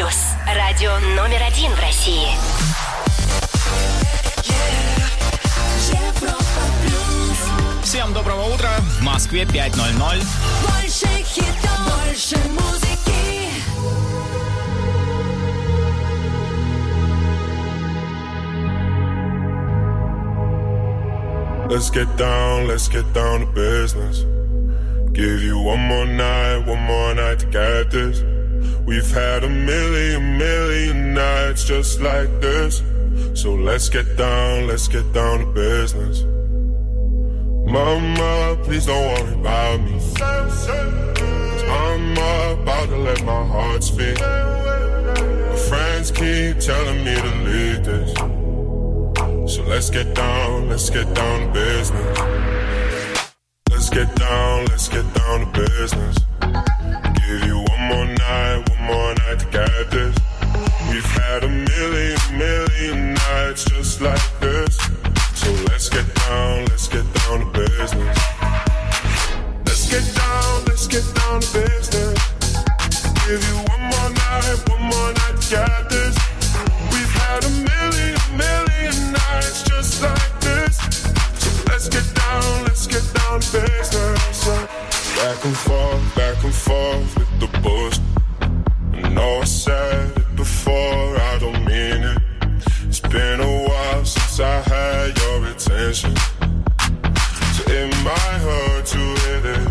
Радио номер 1 в России. Всем доброго утра. В Москве 5:00. Больше хитов, больше музыки. Let's get down to business. Give you one more night to get this. We've had a million nights just like this. So let's get down to business. Mama, please don't worry about me. 'Cause I'm about to let my heart speak. My friends keep telling me to leave this. So let's get down to business. Let's get down to business. Give you one more night to get this. We've had a million nights just like this. So let's get down to business. Let's get down to business. Give you one more night to get this. We've had a million nights just like this. So let's get down to business. Back and forth with the bullshit. I know I said it before, I don't mean it. It's been a while since I had your attention, so it might hurt to hit it.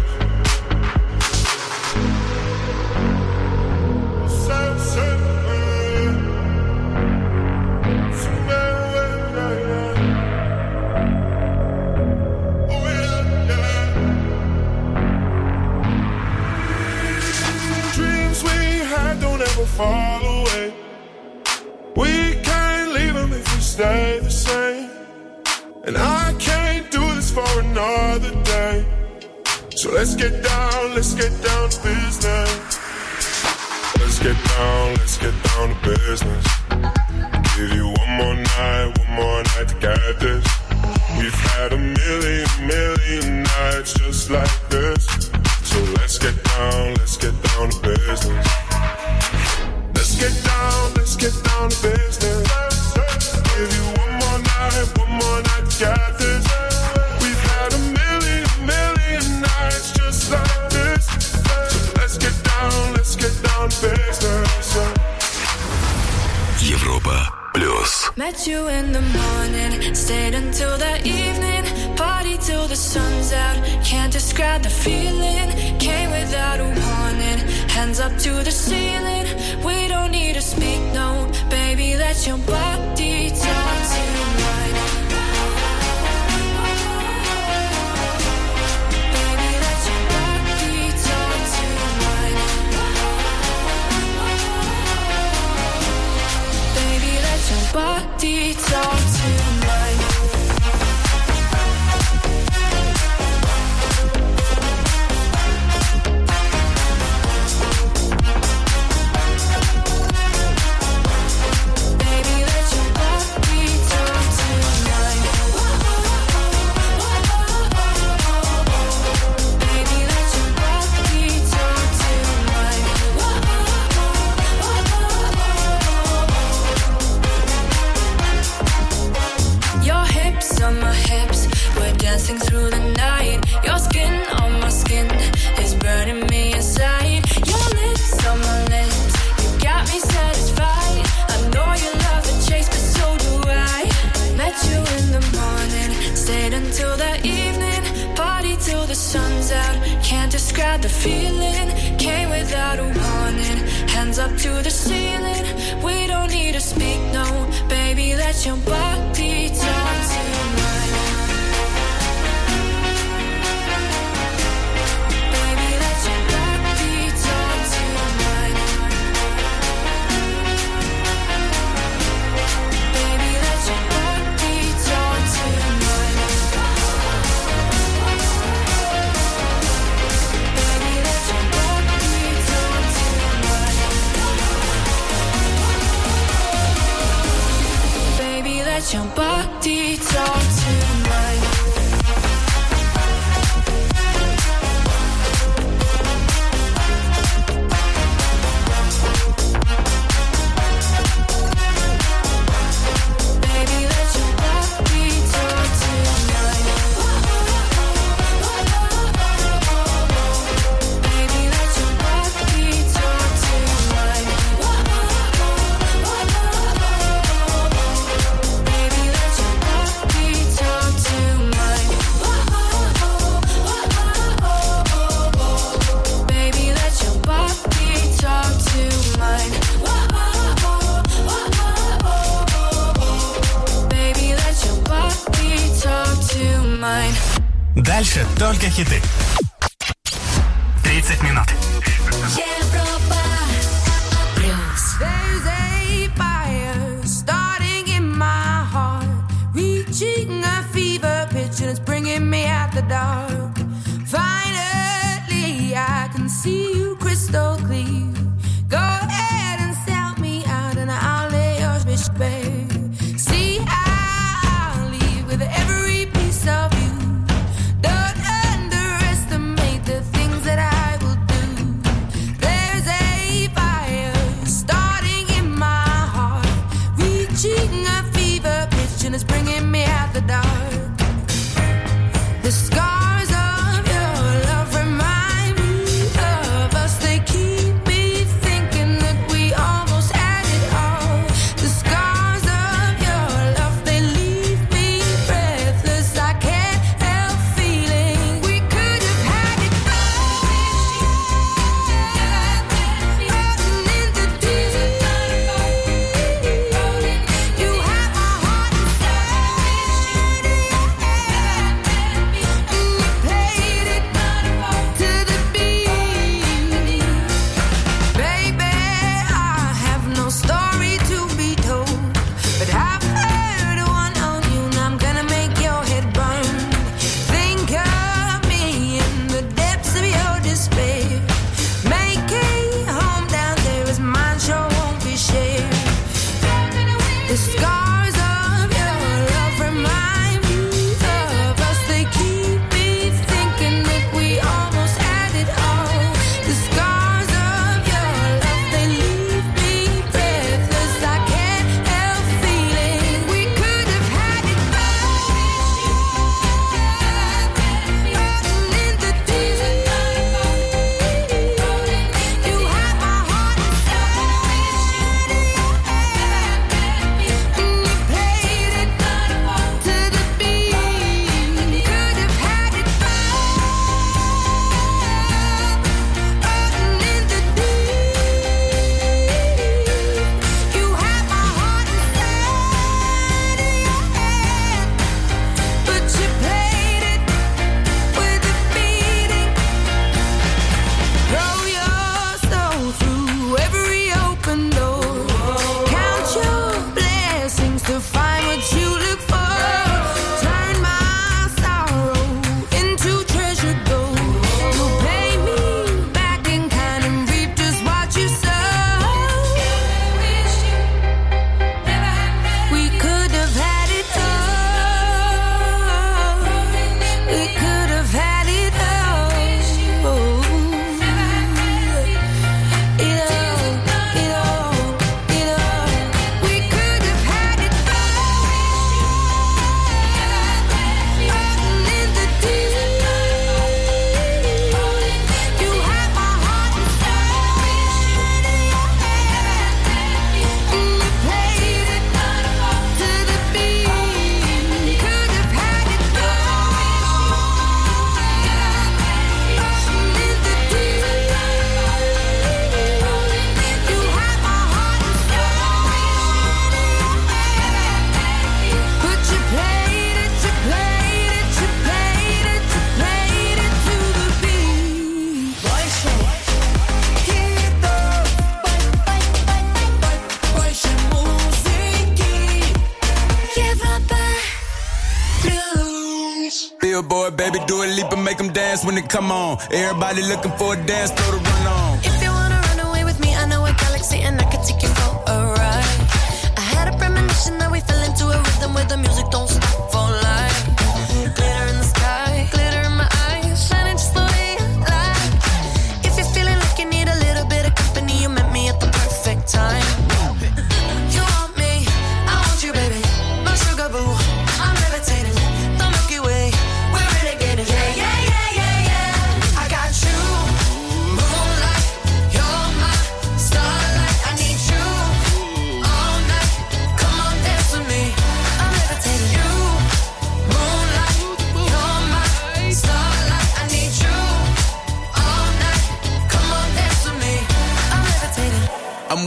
Dreams we had don't ever fall away. We can't leave them if we stay the same. And I can't do this for another day. So let's get down to business. Let's get down to business. Give you one more night to get this. We've had a million nights just like this. So let's get down to business. Let's get down to business. Give you one more night to get this. We've had a million nights just like this. So let's get down to business. Европа плюс. Met you in the morning, stayed until the evening, party till the sun's out. Can't describe the feeling, came without a warning, hands up to the ceiling. We don't need to speak, no, baby, let your body talk to mine. Baby, let your body talk to mine. Baby, let your body talk to mine. Dancing through the night, your skin on my skin is burning me inside. Your lips on my lips, you got me satisfied. I know you love the chase, but so do I. Met you in the morning, stayed until the evening, party till the sun's out. Can't describe the feeling, came without a warning, hands up to the ceiling. We don't need to speak, no, baby, let your body talk to mine. Let your body talk to mine. Дальше только хиты. 30 минут. Европа плюс. There's a fire starting in my heart, reaching a fever pitch and it's bringing me out the dark. Finally, I can see you crystal clear. Go ahead and sell me out and I'll lay your bitch bare. See, I'll leave with every piece of you. Don't underestimate the things that I will do. There's a fire starting in my heart, reaching a fever pitch and it's bringing me out the dark. The scars of your love remind me of us. They keep me thinking that we almost had it all. The scars of your love, they leave me breathless. I can't help feeling we could have had it all. Rolling in the deep, you have my heart inside, and you played it to the beat. Baby, I have no story to be told, but I've heard one on you and I'm gonna make your head burn. Think of me in the depths of your despair. Make a home down there as mine sure won't be shared. The scars of your love remind me of us. They keep me thinking that we almost had it all. The scars of your love, they leave me breathless. I can't help feeling we could have had it all. Rolling in the deep, you have my heart inside, and you played it to the beat. Could have had it all. Rolling in the deep, you have my heart inside of your hand, but you played it with a beating. Throw your soul through every open door. Count your blessings to find what you look for. Turn my sorrow into treasure gold. You'll pay me back in kind and reap just what you sow. We could have had it all. We could have had it all. It all. We could have had it all. Rolling in the deep, you have my heart inside, and you played it to the beat. Could have had it all. Rolling in the deep, you have my heart inside, but you played it to the beat. Больше музыки. Европа плюс. Billboard, baby, do a leap and make them dance when they come on. Everybody looking for a dance floor to run on. If you wanna run away with me, I know a galaxy and I can take you for a ride. I had a premonition that we fell into a rhythm where the music don't stop for life. Glitter in the sky, glitter in my eyes, shining just the way I like. If you're feeling like you need a little bit of company, you met me at the perfect time. You want me, I want you, baby. My sugar boo, I'm levitating. The Milky Way, we're renegading. Yeah. I got you, moonlight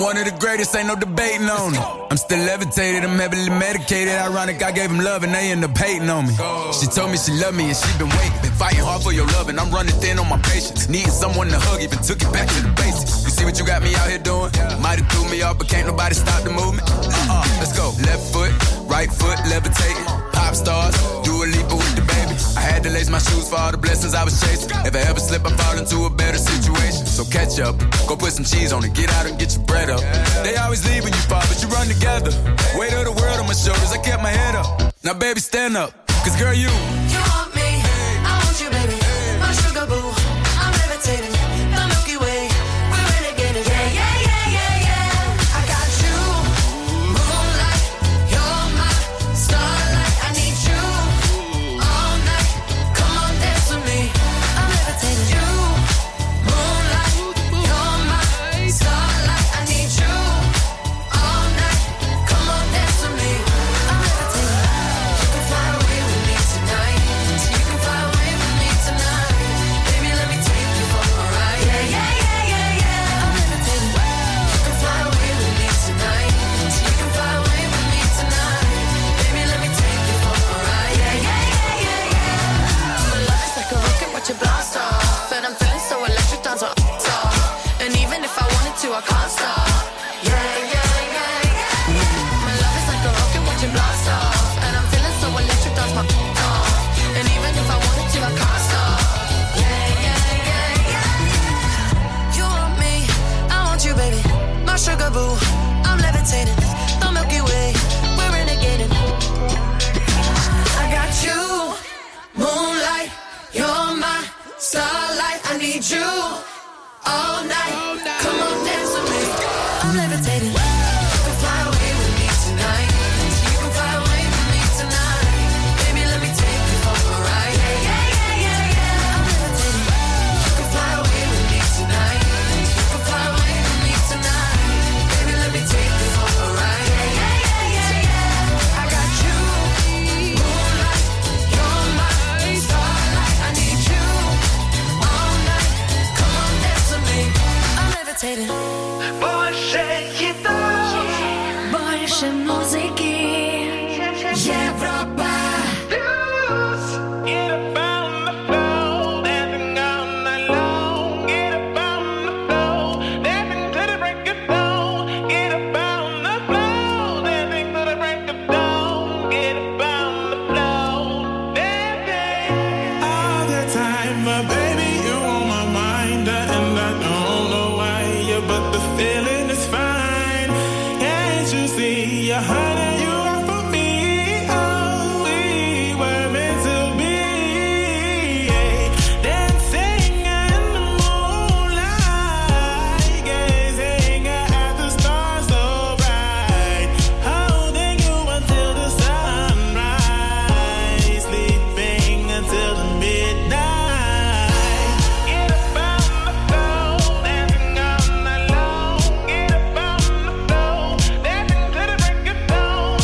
one of the greatest, ain't no debating on it. I'm still levitated, I'm heavily medicated. Ironic, I gave him love and they end up hating on me. She told me she loved me and she been waiting. Been fighting hard for your love and I'm running thin on my patience. Needing someone to hug, even took it back to the basics. You see what you got me out here doing? Might have threw me off, but can't nobody stop the movement. Let's go. Left foot, right foot, levitating. Pop stars, do a leap with the baby. I had to lace my shoes for all the blessings I was chasing. If I ever slip, I fall into a better situation. So catch up, go put some cheese on it, get out and get your bread up. They always leave when you fall, but you run together. Weight of the world on my shoulders, I kept my head up. Now baby, stand up, cause girl, you want me, I want you, baby. My sugar boo, I'm levitating. The Milky Way, we're renegading. Yeah, yeah, yeah, yeah, yeah. I got you, moonlight. You're my starlight. I need you all night. Come on, dance with me. I'm levitating. You, moonlight. You're my starlight. I need you all night. Come on, dance with me. I'm levitating. You can fly away with me tonight. You can fly away with me tonight. Baby, let me take you for a ride. Yeah, yeah, yeah, yeah, yeah. I'm levitating. You can fly away with me tonight. You can fly away with me tonight. Baby, let me take you for a ride. Yeah, yeah, yeah, yeah, yeah. My love is like a rocket, watch it blast off. And I'm feeling so electric, dance on top. And even if I wanted to, I can't stop. Yeah, yeah, yeah, yeah. My love is like a rocket, watch it blast off. And I'm feeling so electric, dance my off. And even if I wanted to, I can't stop. Yeah, yeah, yeah, yeah. You want me, I want you, baby. My sugar boo, I'm levitating. The Milky Way, we're renegading. I got you, moonlight. You're my starlight. I need you all night. Come on, dance with me. I'm levitating. You can fly away with me tonight. You can fly away with me tonight. Baby, let me take you for a ride. Yeah, yeah, yeah, yeah, yeah. I'm levitating. You can fly away with me tonight. You can fly away with me tonight. Baby, let me take you for a ride. Yeah, yeah, yeah, yeah, yeah. I got you, moonlight. You're my starlight. I need you all night. Come on, dance with me. I'm levitating. Больше музыки. Европа. All the time, my baby, you on my mind, and I don't know why, but the feeling is fine. Can't you see you're hiding you are for me? Oh, we were meant to be, dancing in the moonlight, gazing at the stars so bright, holding you until the sunrise, sleeping until the midnight. Get up on the floor, dancing all night long. Get up on the floor, dancing till the break of dawn.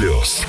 Плюс.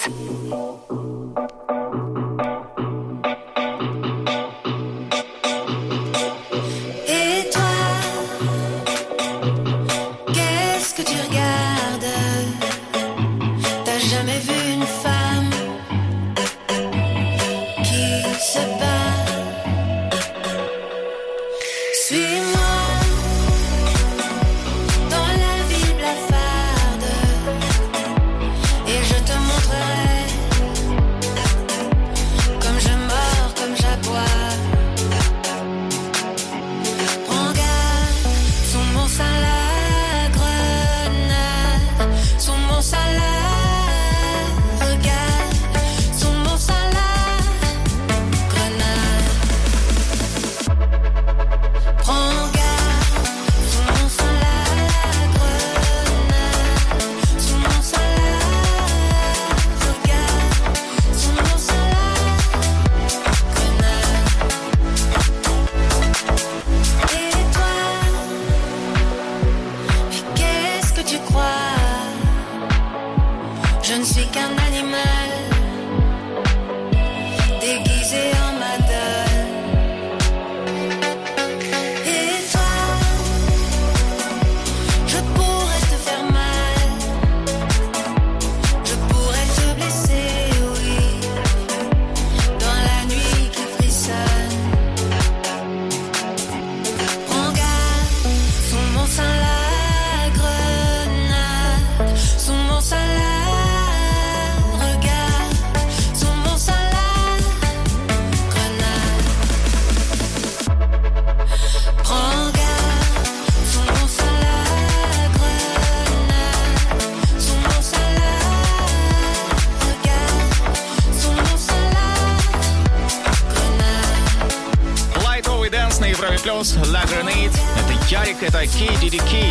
La Grenade. Это Ярик, это KDDK.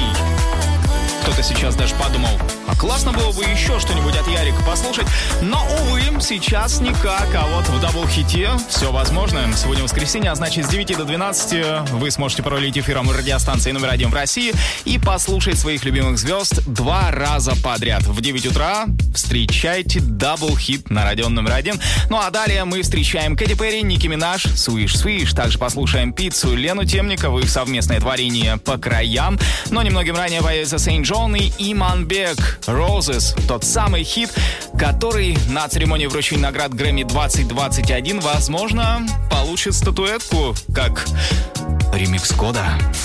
Кто-то сейчас даже подумал, а классно было бы еще что-нибудь от Ярика послушать. Но, увы, сейчас никак. А вот в дабл-хите все возможно. Сегодня воскресенье, а значит с 9 до 12 вы сможете пролить эфиром радиостанции номер 1 в России и послушать своих любимых звезд 2 раза подряд. В 9 утра встречайте дабл-хит на радио номер 1. Ну а далее мы встречаем Кэти Перри, Ники Минаж, Swish Swish. Также послушаем Пиццу, Лену Темникову, их совместное творение «По краям». Но немногим ранее появится Сейнт Джон и Иманбек «Roses». Тот самый хит, который на церемонии вручения наград Грэмми 2021, возможно, получит статуэтку как ремикс года.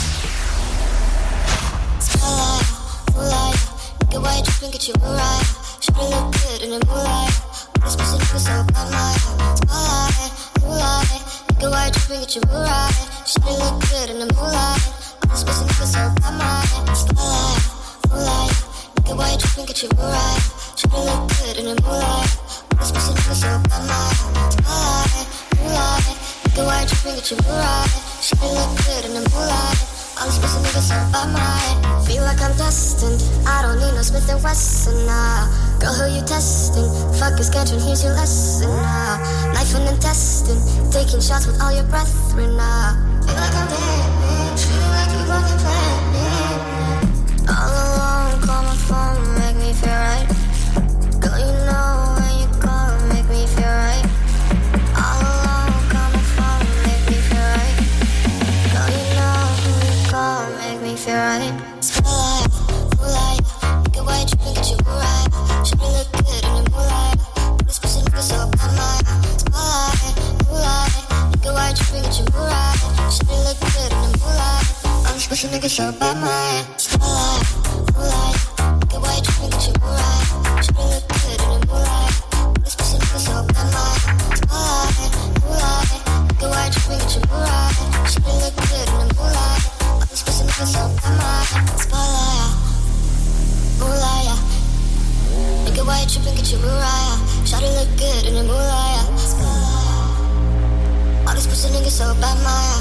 Why you tripping, get you right? Should look good in the moonlight. This pussy nigga so bad, moonlight. Nigga, why you tripping, get you right? Should look good in the moonlight. All this pussy nigga so bad, feel like I'm destined. I don't need no Smith & Wesson now. Girl, who you testing? Fuck is schedule, here's your lesson now. Knife and intestine, taking shots with all your brethren now. Feel like I'm dead, feel like you fucking planned me. All alone, call my phone, make me feel right. Girl, you know when you call, make me feel right. All alone, call my phone, make me feel right. Girl, you know when you call, make me feel right. Spotlight, moonlight, nigga, why you tripping, get you right? Should we look good in the moonlight? This pussy nigga so bad, spotlight, moonlight, nigga, why you tripping, get you right? Should we look good in the moonlight? All this pussy nigga so bad, spotlight, moonlight, nigga, why you tripping, get you right? Should we look good in the moonlight? This pussy nigga so bad, spotlight, moonlight, nigga, why you tripping, get you right? Should we look good in the moonlight? All this pussy nigga so bad, spotlight, moonlight, nigga, why you tripping, get you right? Should we look good in the moonlight? All this pussy nigga so bad,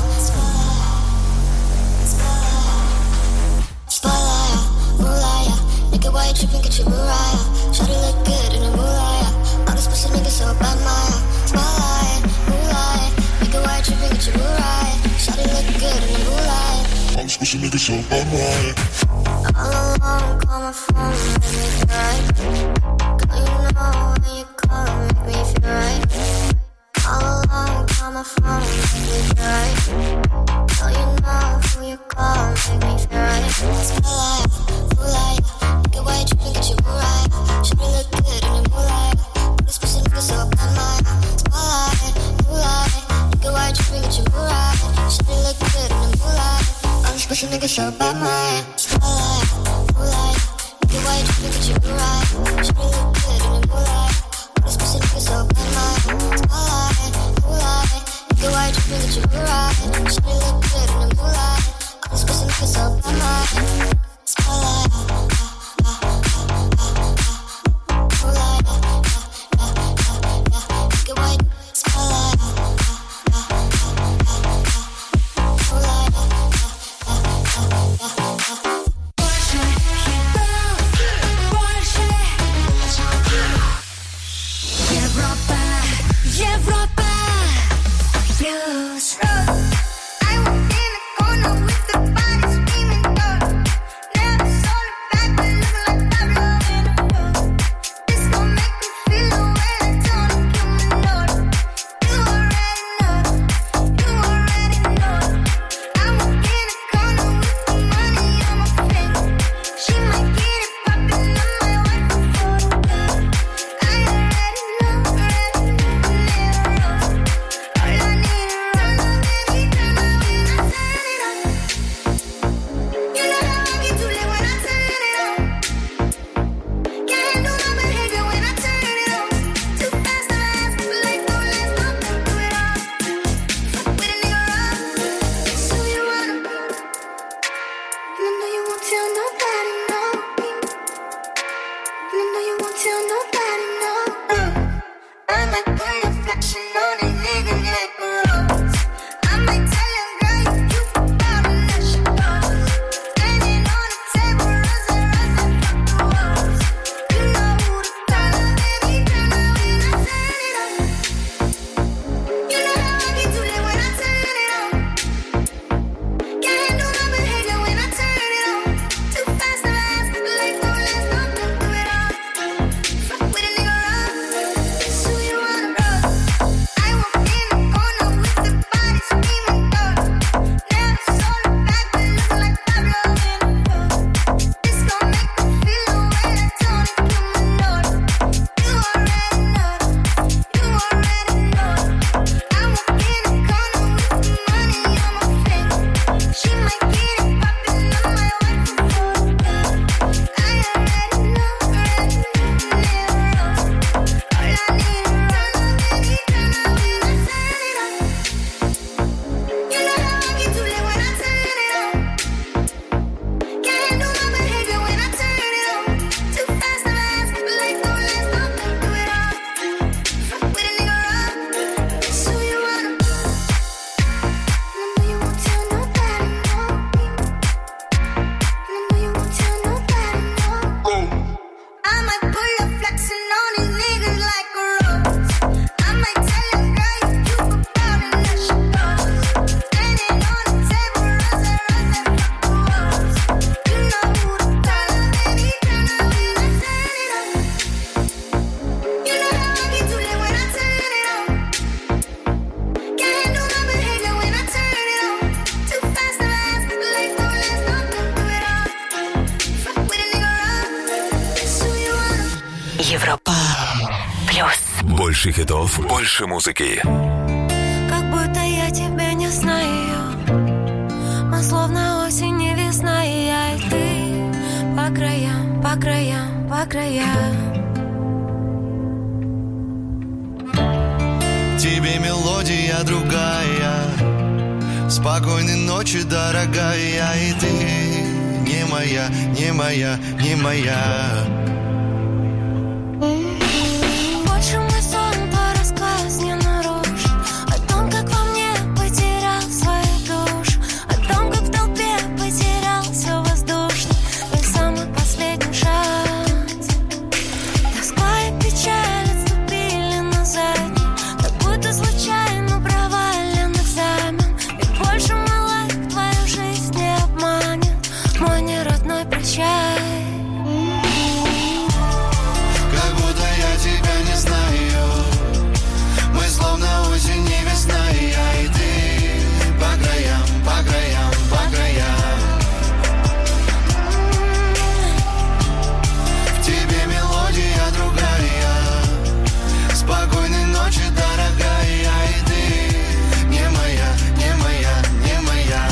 spotlight, moonlight, nigga, why you tripping, get your Mariah? Shawty look good in the moonlight. All this pussy nigga so bad, spotlight, moonlight, nigga, why you tripping, get your Mariah? Shawty look good in the moonlight. All this pussy nigga so bad, all alone, call my phone, make me feel right. Girl, you know Европа плюс. Больше хитов, больше музыки. Как будто я тебя не знаю. Мы словно осень и весна, и я, и ты. По краям, по краям, по краям. Тебе мелодия другая. Спокойной ночи, дорогая, и ты не моя, не моя, не моя. Больше мой сон по рассказ не нарушь. О том, как во мне потерял свою душу. О том, как в толпе потерял все воздушно. Твой самый последний шанс. Тоска и печаль отступили назад. Как будто случайно провален экзамен. Ведь больше мой лайк твою жизнь не обманет. Мой неродной прощай. Как будто я тебя не знаю. Мы словно осень и весна, и я, и ты. По краям, по краям, по краям. В тебе мелодия другая. Спокойной ночи, дорогая, и ты не моя, не моя, не моя.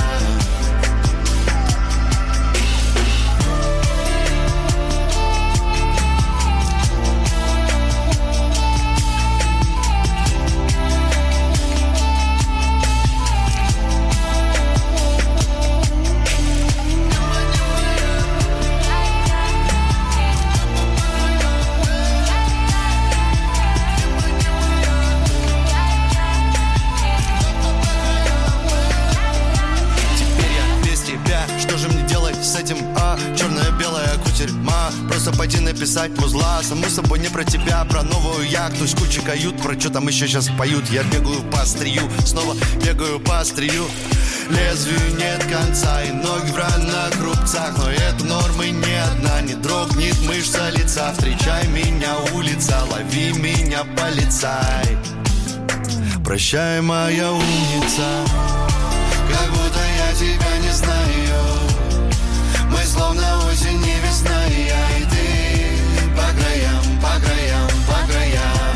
Что же мне делать с этим, черная-белая кутерьма. Просто пойти написать музла. Саму собой не про тебя, про новую яхту с кучей кают. Про что там еще сейчас поют. Я бегаю по острию, снова бегаю по острию. Лезвию нет конца и ноги в ранах рубцах. Но это нормы не одна, не дрогнет мышца лица. Встречай меня, улица, лови меня, полицай. Прощай, моя умница. Как будто я тебя не знаю. Мы словно осень и весна, и я, и ты. По краям, по краям, по краям.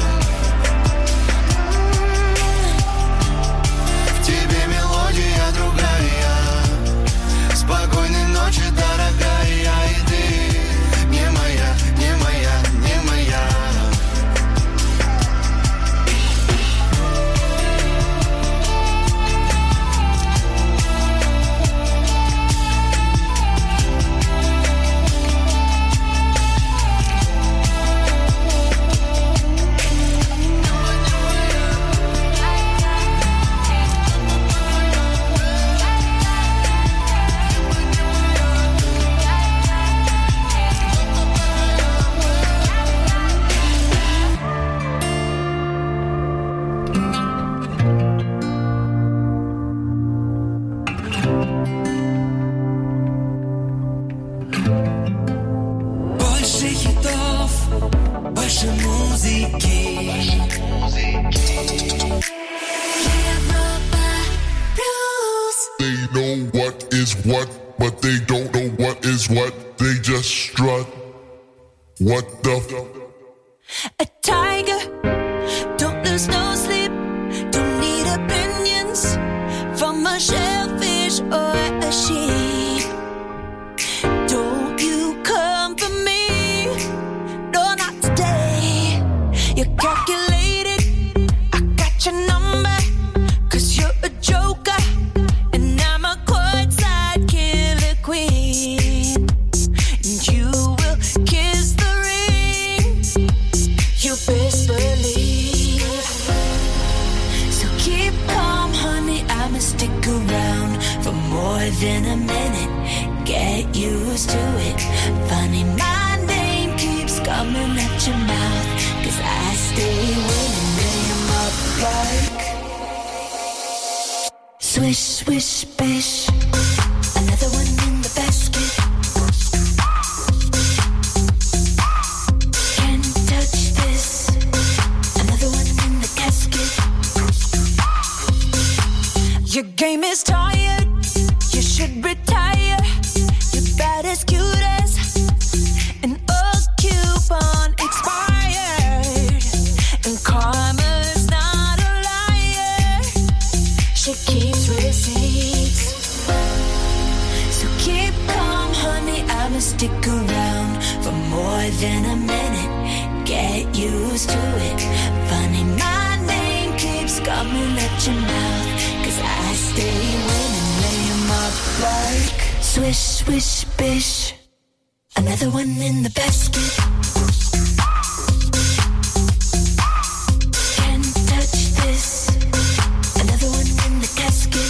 В тебе мелодия другая. Спокойной ночи, дорогая, и ты не моя, не моя, не моя. What, but they don't know what is what. They just strut. What the A tiger, don't lose no sleep. Don't need opinions from a shellfish or a sheep. Don't you come for me, no, not today. You're calculated, I got your number. 'Cause you're a joker, and I'm a courtside killer queen. And you will kiss the ring, you best believe. So keep calm, honey, I'ma stick around for more than a minute. Get used to it. Funny, my name keeps coming at your mouth, 'cause I stay winning, name up like swish, swish, bish. Another one in the basket. Can't touch this. Another one in the casket. Your game is tired. You should retire. You're bad as cute as an old coupon expired. more than a minute. Get used to it. Funny, my name keeps coming at your mouth, 'cause I stay winning, lay 'em up like swish, swish, bish. Another one in the basket. Can't touch this. Another one in the casket.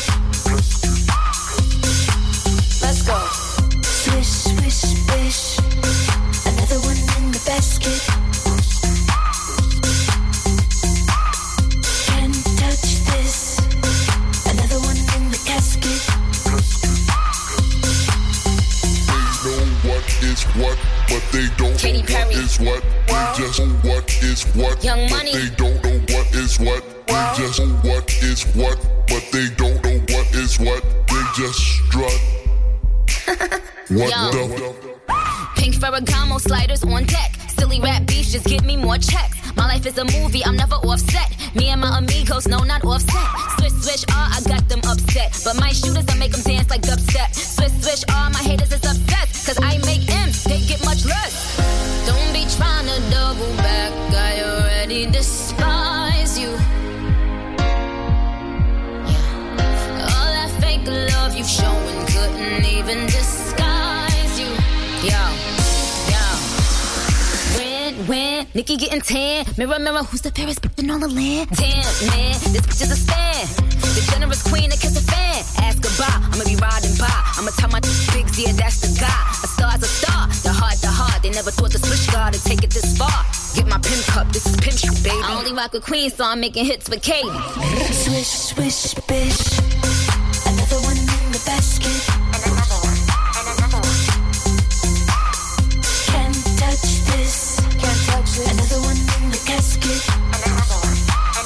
Let's go. Swish, swish, bish. Another one in the basket. Can't touch this. Another one in the casket. What, but they don't Katy know Perry. what is what. They just know what is what. Young but Money. they don't know what is what. They just know what is what. But they don't know what is what. They just strut. What Yo. the? Pink Ferragamo sliders on deck. Silly rap beefs, just give me more checks. My life is a movie, I'm never offset. Me and my amigos, no, not offset. Swish, swish, I got them upset. But my shooters, I make them dance like dubstep. Swish, swish, my haters is obsessed. 'Cause I make M's, they get much less. Don't be trying to double back, I already despise you. Yeah. All that fake love you showing couldn't even disguise you. Yo. When Nikki getting tan, mirror, mirror, who's the fairest bitch in all the land? Damn, man, this bitch is a stan. The generous queen that kiss a fan. Ask goodbye, I'ma be riding by. I'ma tell my bigs, yeah, that's the guy. A star's a star, the heart. They never thought the switch guard would take it this far. Get my pimp cup, this is pimp shit, baby. I only rock with queens, so I'm making hits with Katy. Swish, swish, bish. Another one in the basket. And another one. Can't touch this. Another one in the casket. And another one.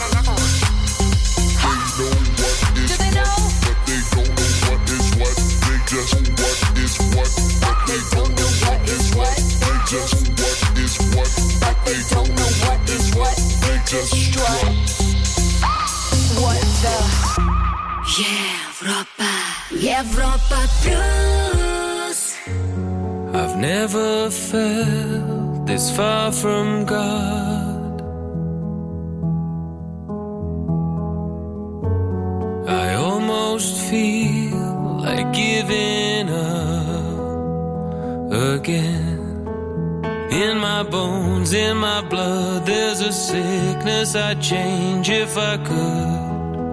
They know what is what, but they don't know what is what. They just know what is what, but they don't know what is what. They just know what is what, but they don't know what is what. They just strut. What the? Европа плюс. I've never felt this far from God. I almost feel like giving up again. In my bones, in my blood, there's a sickness I'd change if I could.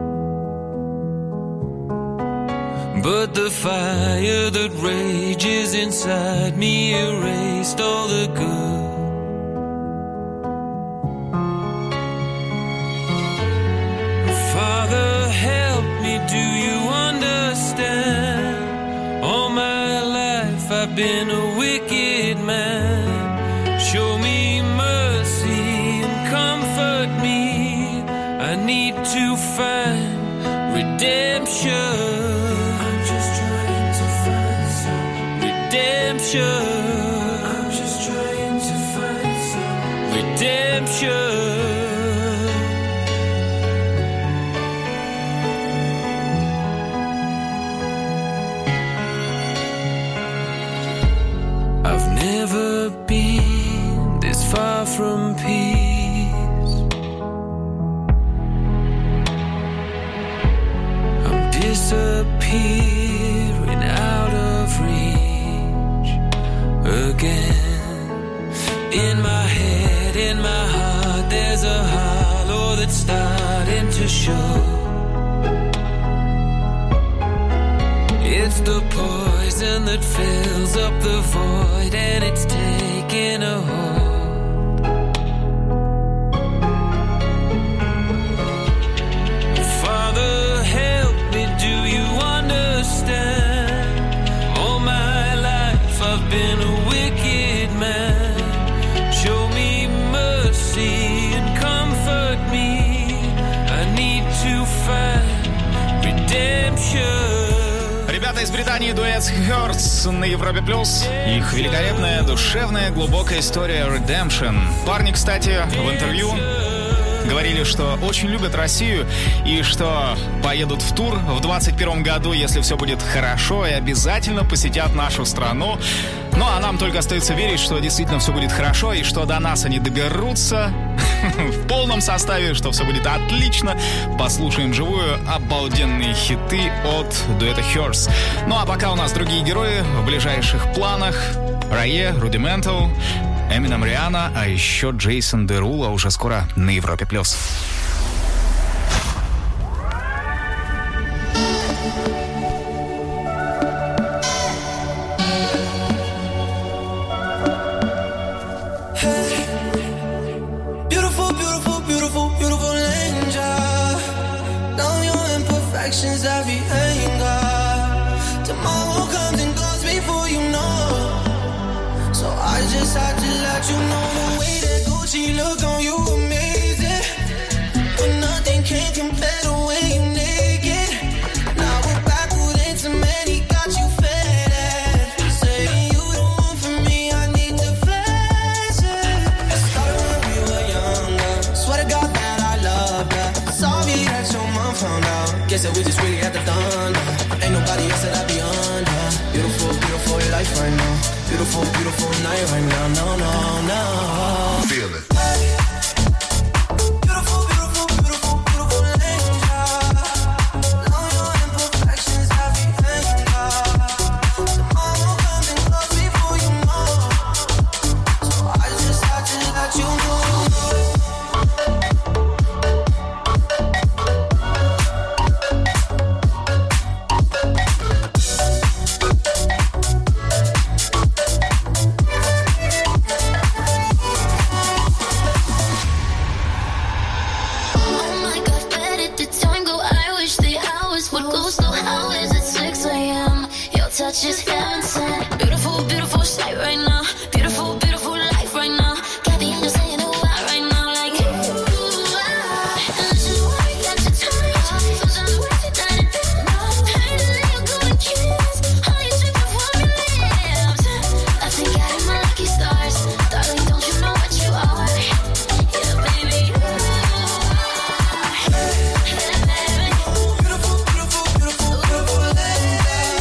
But the fire that rages inside me erased all the good. Father, help me, do you understand? All my life I've been a wicked man. Show me mercy and comfort me. I need to find redemption. I'm just trying to find some redemption. I'm just trying to find some redemption. I've never been this far from peace. I'm disappearing out of reach again. In my head, in my heart, there's a hollow that's starting to show. It's the poison that fills up the void, and it's taking a hold. Father, help me, do you understand? All my life I've been a wicked man. Show me mercy and comfort me. I need to find redemption. Ребята из Британии, дуэт Hurts на Европе+. Их великолепная, душевная, глубокая история Redemption. Парни, кстати, в интервью говорили, что очень любят Россию и что поедут в тур в 2021 году, если все будет хорошо, и обязательно посетят нашу страну. Ну, а нам только остается верить, что действительно все будет хорошо, и что до нас они доберутся в полном составе, что все будет отлично. Послушаем живую обалденные хиты от дуэта Hers. Ну, а пока у нас другие герои в ближайших планах. Рае, Rudimental, Eminem, Риhanna, а еще Джейсон Дерула уже скоро на Европе+. You know the way that Gucci look on you amazing, but nothing can compare the way you naked. Now we're back with intimate, he got you fed. Saying you the one for me, I need to flash it. Started when we were younger, swear to God that I love that. Sorry that your mom found out, guess that we just really had to thunder. Ain't nobody else that I'd be under. Beautiful, beautiful life right now. Beautiful, beautiful night right now, no, no, no. Feel it. Beautiful, beautiful, beautiful, beautiful angel. Know your imperfections, I be anger. Tomorrow comes and goes before you know. So I just had to let you know. Touch is heaven sent. Beautiful, beautiful sight right now. Beautiful, beautiful life right now. Got the angels saying oh I right now. Like ooh, and this is why we got to touch. Sometimes worth it, not a bit. Pain and little golden kiss. All you drink before we live. I think I hit my lucky stars. Darling, don't you know what you are? Yeah, baby, you are. Beautiful, beautiful, beautiful, beautiful lady.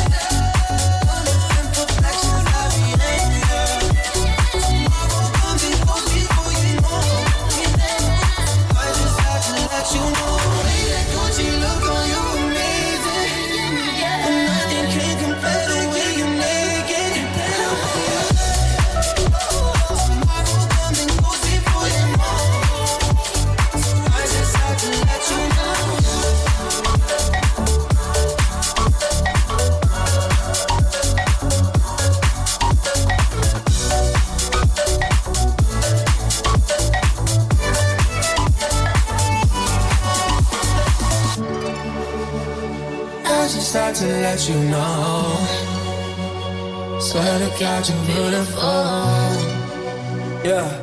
To let you know, swear to God you're beautiful, yeah.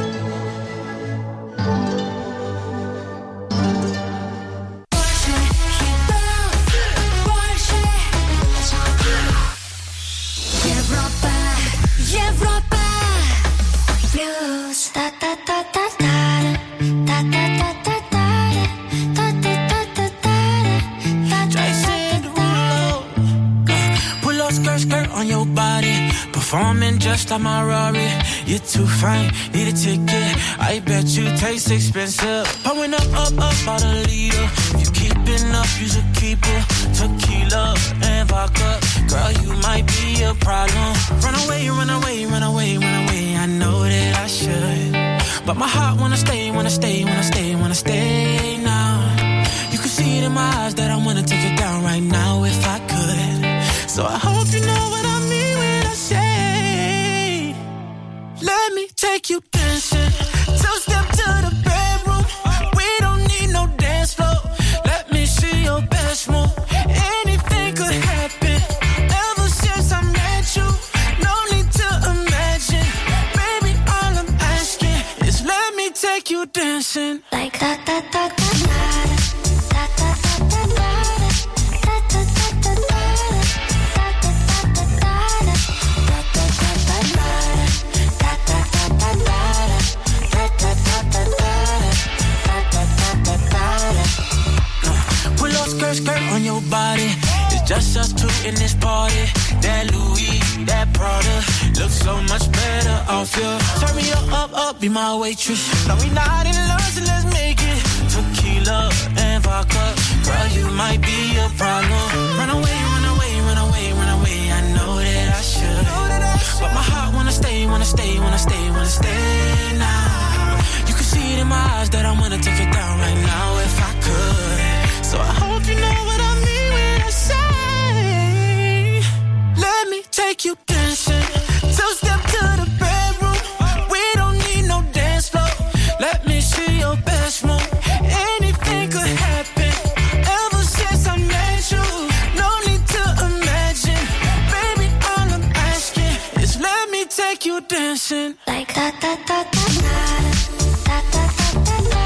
Европа плюс. Skirt on your body, performing just like my Rari. You're too fine, need a ticket. I bet you taste expensive. Pouring up about a liter. If you keeping up, you should keep it. Tequila and vodka, girl, you might be a problem. Run away, run away, run away, run away. I know that I should, but my heart wanna stay, wanna stay, wanna stay, wanna stay now. You can see it in my eyes that I wanna take it down right now if I could. So I hope you know what I mean when I say, let me take you dancing. Two-step to the bedroom. We don't need no dance floor. Let me see your best move. Anything could happen. Ever since I met you, no need to imagine. Baby, all I'm asking is let me take you dancing. Like da da da da da da da da da da. just us two in this party. That Louis, that Prada, looks so much better off you. Turn me up, be my waitress. No, we not in love, so let's make it tequila and vodka. Girl, you might be a problem. Run away, run away, run away, run away. I know that I should, but my heart wanna stay, wanna stay, wanna stay, wanna stay now. You can see it in my eyes that I wanna take it down right now if I could. So I hope you know what I mean when I say, let me take you dancing. Two-step to the bedroom. We don't need no dance floor. Let me see your best move. Anything could happen. Ever since I met you, no need to imagine. Baby, all I'm asking is let me take you dancing. Like da da da da da da da da da.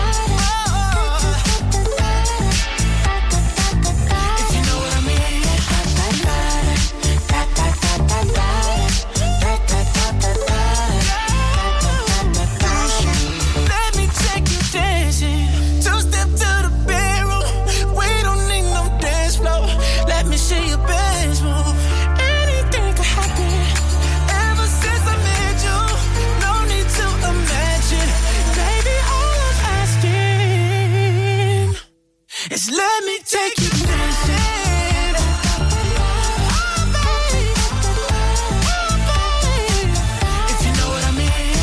Let me take you dancing. Oh, baby. Oh, baby. If you know what I mean.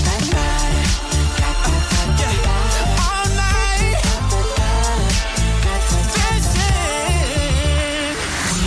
Yeah. All night. Dancing.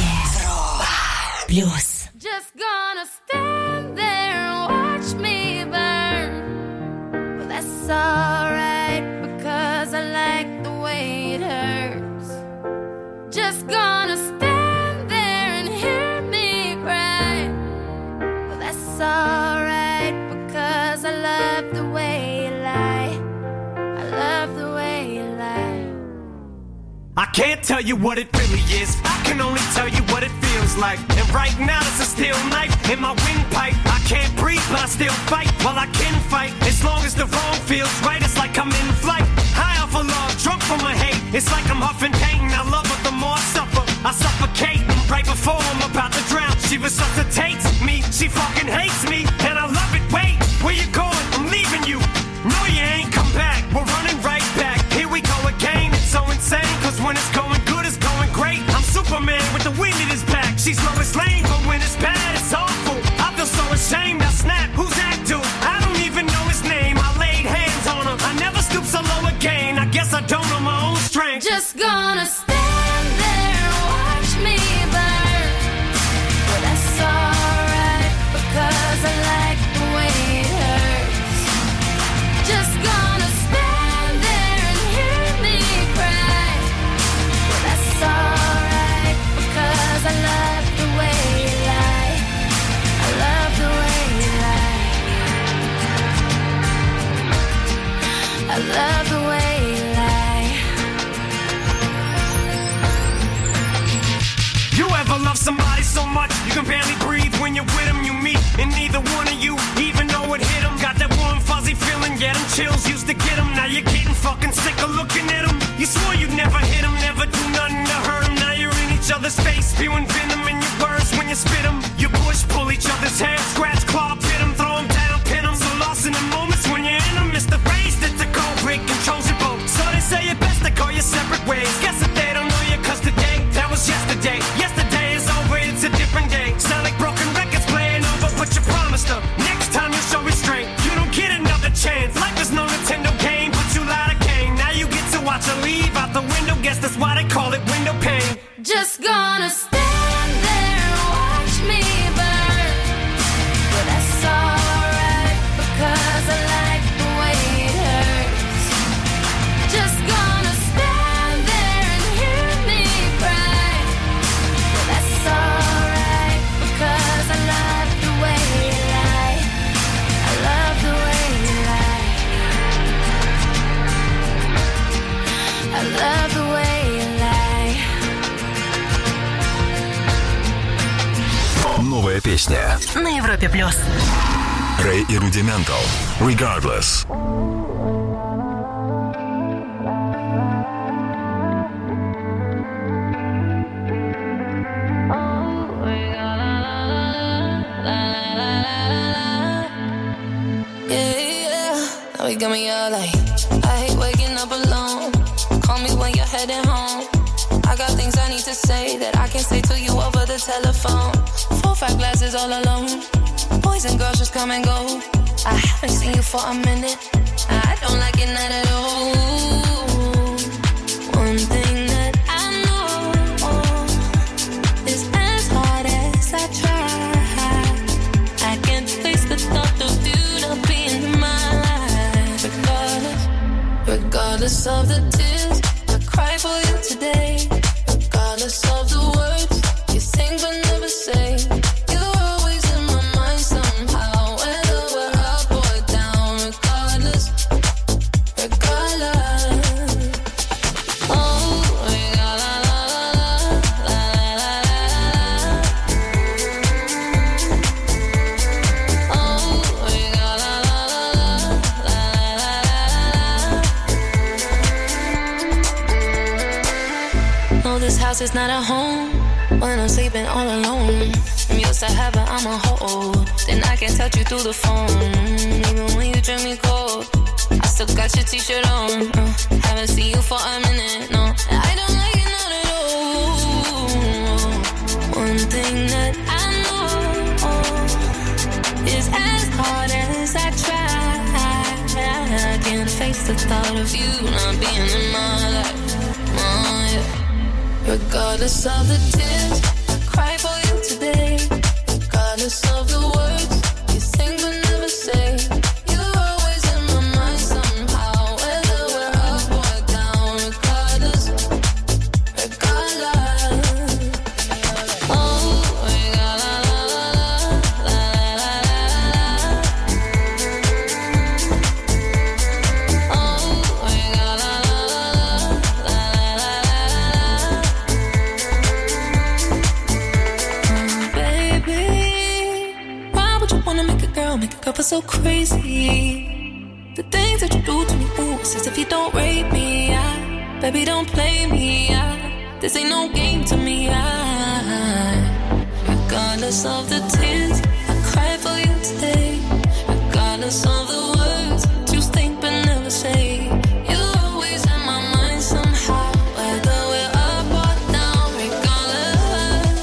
Плюс. Just gonna stand there and watch me burn. Well, that's alright because I like the way it hurts. Just gonna stand there and hear me cry. Well, that's alright because I love the way you lie. I love the way you lie. I can't tell you what it really is. I can only tell you what it feels like. And right now it's a steel knife in my windpipe. I can't breathe, but I still fight. Well, I can fight as long as the wrong feels right. It's like I'm in flight, high off of love, drunk from my hate. It's like I'm huffing pain. I love her the more I suffer. I suffocate right before I'm about to drown. She resuscitates me. She fucking hates me, and I love it. Wait, where you going? I'm leaving you. No, you ain't come back. We're running right back. Here we go again. It's so insane, cause when it's going good, it's going great. I'm Superman with the wind in his back. She's Lois Lane, but when it's bad, it's awful. I feel so ashamed. I snap. Who's that dude? I don't even know his name. I laid hands on him. I never stoop so low again. I guess I don't know my own strength. Just gonna stand there and watch me burn. Well, that's alright because I like the way it hurts. Just gonna stand there and hear me cry. Well, that's alright because I love the way you lie. I love the way you lie. I love the way you lie. You ever love somebody so much you can barely breathe when you're with them? You meet and neither one of you even know it hit them. Got that warm fuzzy feeling, yeah, them chills used to get them. Now you're getting fucking sick of looking at them. You swore you'd never hit them, never do nothing to hurt them. Now you're in each other's face, spewing venom in your words when you spit them. You push, pull each other's hair, scratch, claw, pit them, throw them down, pin them. So lost in the moments when you're in them, it's the race that the cold break controls your boat. So they say it best to go your separate ways. Guess that they don't know you cause today, that was yesterday. Yesterday is over, it's a different day. Sound like broken records playing over, but you promised her next time you show restraint. You don't get another chance. Life is no Nintendo game, but you lied again. Now you get to watch her leave out the window. Guess that's why they call it window pane. Just gonna stand there and watch me burn. But that's alright because I like the way it hurts. Just gonna stand there and hear me cry. But that's alright because I love the way you lie. I love the way you lie. I love the way you lie. Новая песня. На Европе плюс. Рэй и Рудиментал. Regardless. Oh Now we got me all like, I hate waking up alone. Call me when you're heading home. I got things I need to say that I can't say to you over the telephone. 4-5 glasses all alone. Boys and girls just come and go. I haven't seen you for a minute. I don't like it, not at all. One thing that I know is as hard as I try, I can't face the thought of you not being in my life. Regardless of the tears I cry for you today, regardless of the words you sing but never say, you're always in my mind somehow, whether we're up or down. Regardless. It's not a home when I'm sleeping all alone. I'm used to having I'm a hold. Then I can touch you through the phone. Even when you drink me cold, I still got your t-shirt on. Haven't seen you for a minute, no. I don't like it, not at all. One thing that I know is as hard as I try, I can't face the thought of you not being in my life. Yeah. Regardless of the tears I cry for you today, regardless of the words you sing but never say, you're always in my mind somehow, whether we're up or down. Regardless. Oh, make a girl feel so crazy. The things that you do to me, ooh, it's as if you don't rape me. Baby, don't play me. This ain't no game to me. Regardless of the tears I cry for you today, regardless of the words you think but never say, you're always in my mind somehow, whether we're up or down. Regardless.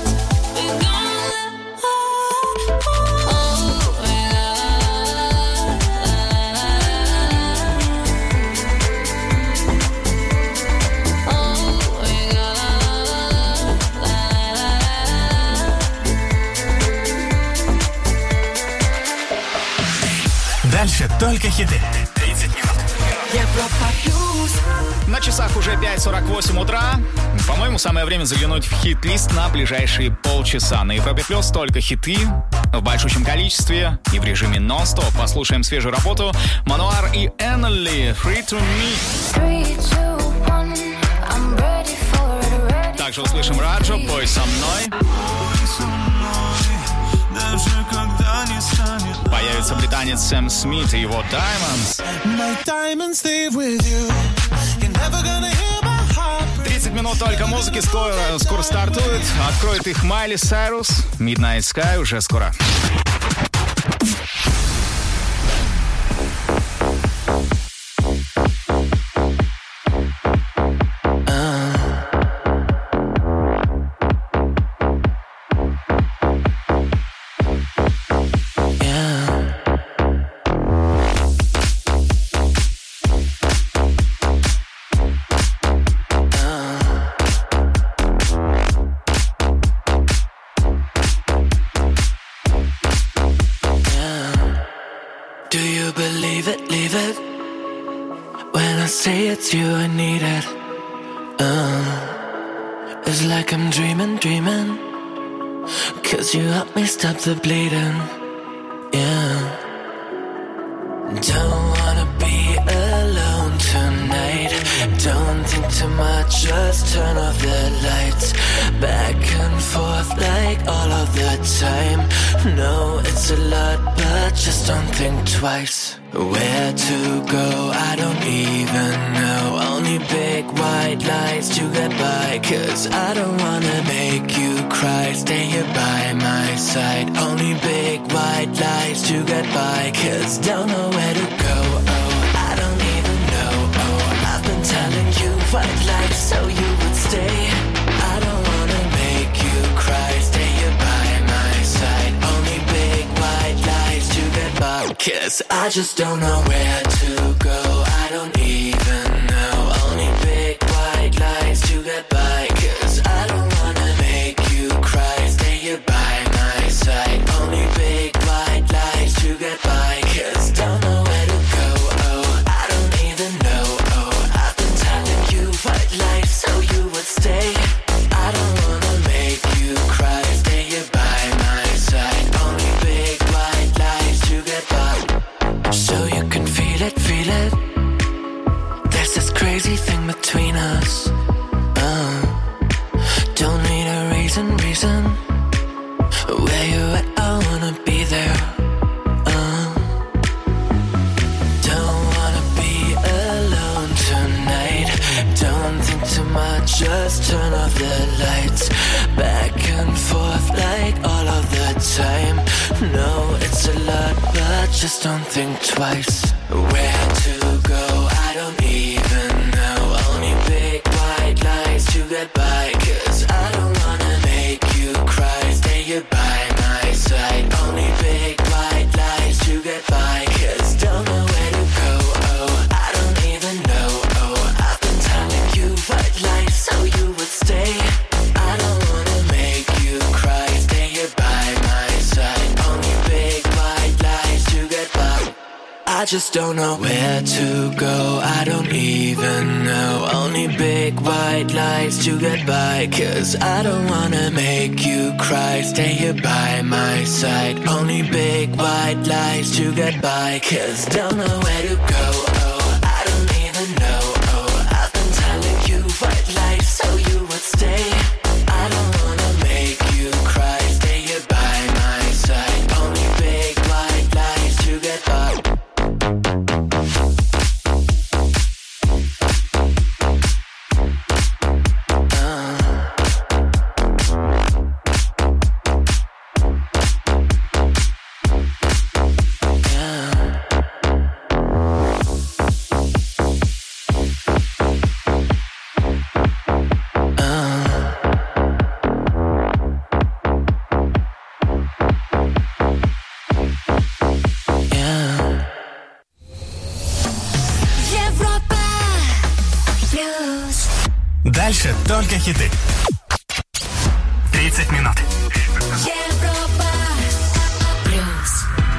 Дальше только хиты. 30 минут. На часах уже 5:48 утра. По-моему, самое время заглянуть в хит-лист на ближайшие полчаса. На Европе Плюс только хиты в большущем количестве и в режиме нон-стоп. Послушаем свежую работу. Мануар и Эннели «Free to Me». Также услышим Раджо «Пой со мной». Появится британец Сэм Смит и его «Diamonds». 30 минут только музыки, скоро стартует. Откроет их Майли Сайрус. Midnight Sky уже скоро. It's you I need it. It's like I'm dreaming. 'Cause you help me stop the bleeding. Yeah. Don't wanna be alone tonight. Don't think too much, just turn off the lights. Back and forth like all of the time. No, it's a lot, but just don't think twice. Where to go, I don't even know. Only big white lies to get by. 'Cause I don't wanna make you cry. Stay here by my side. Only big white lies to get by. 'Cause don't know where to go. Oh, telling you white lies so you would stay. I don't wanna make you cry, stay here by my side. Only big white lies to get by. 'Cause I just don't know where to go. I don't even know. Only big white lies to get by. 'Cause I don't wanna make you cry, stay here by my side. Only big white lies to get by. 'Cause don't know where to go. Oh, I don't even know. Oh, I've been telling you white lies so you would stay. I don't wanna make you cry, stay here by my side. Only big white lies to get by. So you can feel it, feel it. There's this crazy thing between us. Don't need a reason. Where you at, I wanna be there. Don't wanna be alone tonight. Don't think too much, just turn off the lights. Back and forth like all of the time. No, it's a lot, but just don't think twice. Where to go, I don't even know. Only big white lies to get by. 'Cause I don't wanna make you cry, stay here by my side. Only big white lies to get by. 'Cause don't know where to go. Oh, I don't even know. Oh, I've been telling you white lies so you would stay. I don't wanna make you cry, stay here by my side. Only big white lies to get by. I just don't know where to go. I don't even know. Only big white lies to get by. 'Cause I don't wanna make you cry, stay here by my side. Only big white lies to get by. 'Cause don't know where to go. Oh, I don't even know. Oh, I've been telling you white lies so you would stay. I don't wanna make you cry, stay here by my side. Only big white lies to get by. Дальше только хиты. 30 минут. Европа плюс.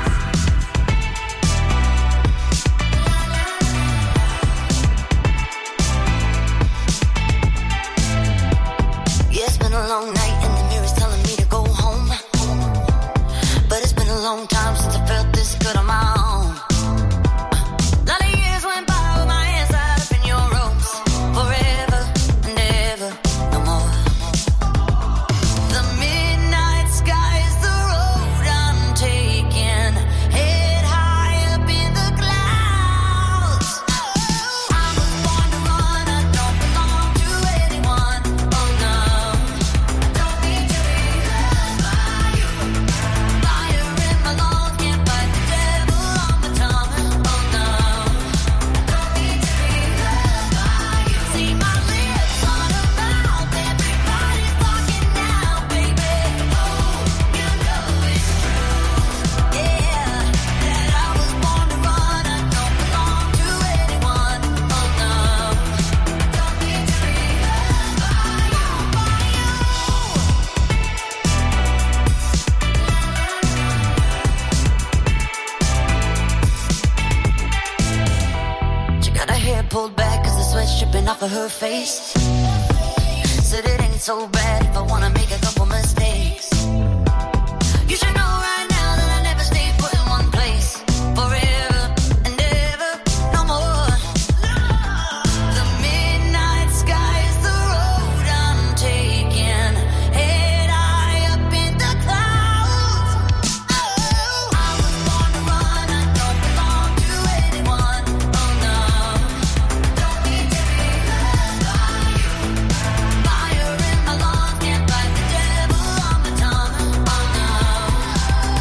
Yeah, it's been a long night and the mirror's telling me to go home. But it's been a long time since I felt this good on my own. Lot of years went by with my hands tied up in your ropes. Forever and ever, no more. The midnight sky is the road I'm taking. Head high up in the clouds. I was born to run, I don't belong to anyone. Oh no, don't need to be loved by you. Fire in my lungs, can't fight the devil on my tongue. Oh no, don't need to be loved by you. See my lips on a mouth, everybody's talking now, baby. Oh, you know it's true. Yeah, that I was born to run, I don't belong to anyone. Oh no, don't need to be loved by you. She got her hair pulled back 'cause the sweat's dripping off of her face. Said it ain't so bad if I wanna make a couple mistakes. You should know right now that I never stay put in one place. Forever and ever, no more. The midnight sky is the road I'm taking. Head high up in the clouds. Oh, I was born to run, I don't belong to anyone. Oh no, don't need to be loved by you. Fire in my lungs, can't fight the devil on my tongue. Oh no,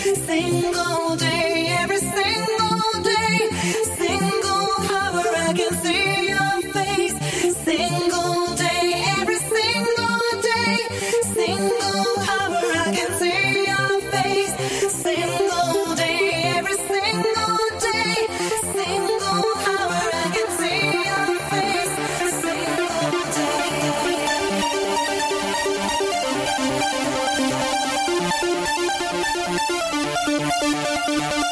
single day, every single day, single hour I can see your face, single day, every single day, single hour I can see your face, single day, every single day, single hour I can see your face, single day.